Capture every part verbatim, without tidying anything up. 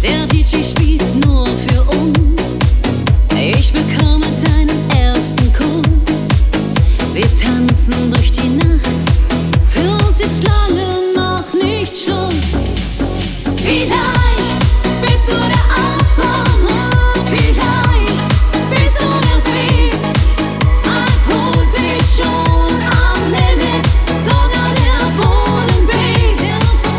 Der D J spielt nur für uns. Ich bekomme deinen ersten Kuss. Wir tanzen durch die Nacht. Für uns ist lange noch nicht Schluss. Vielleicht bist du der Anfang, vielleicht bist du der Weg. Ein Position am Limit, sogar der Boden bebt.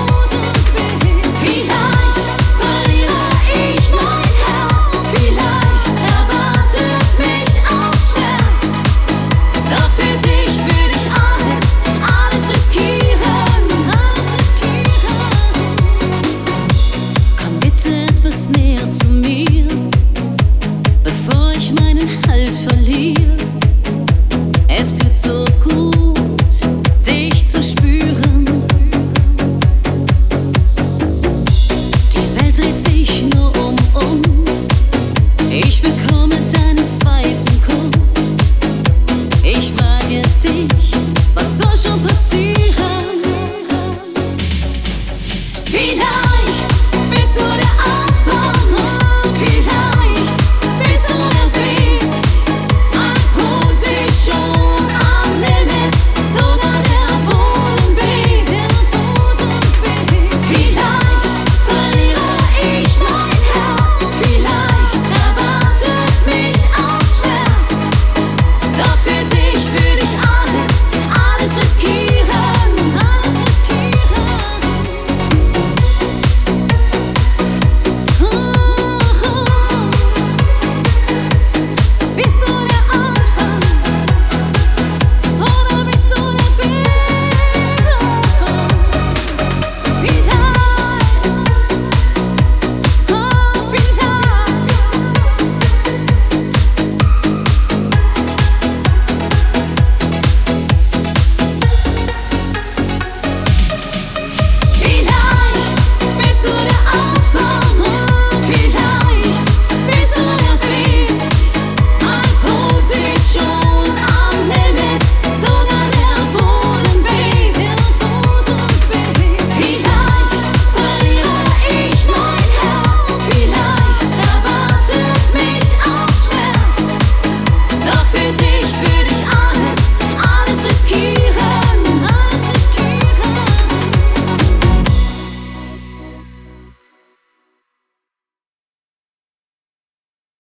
Vielleicht verliere ich mein Herz, vielleicht erwartet mich auch Schmerz. Doch für dich würde ich alles, alles riskieren, alles riskieren. Komm bitte etwas näher zu mir, bevor ich meinen Halt verliere. Es tut so gut, dich zu spüren. Die Welt dreht sich nur um uns. Ich bekomme deinen zweiten Kuss. Ich frage dich, was soll schon passieren? Vielleicht bist du der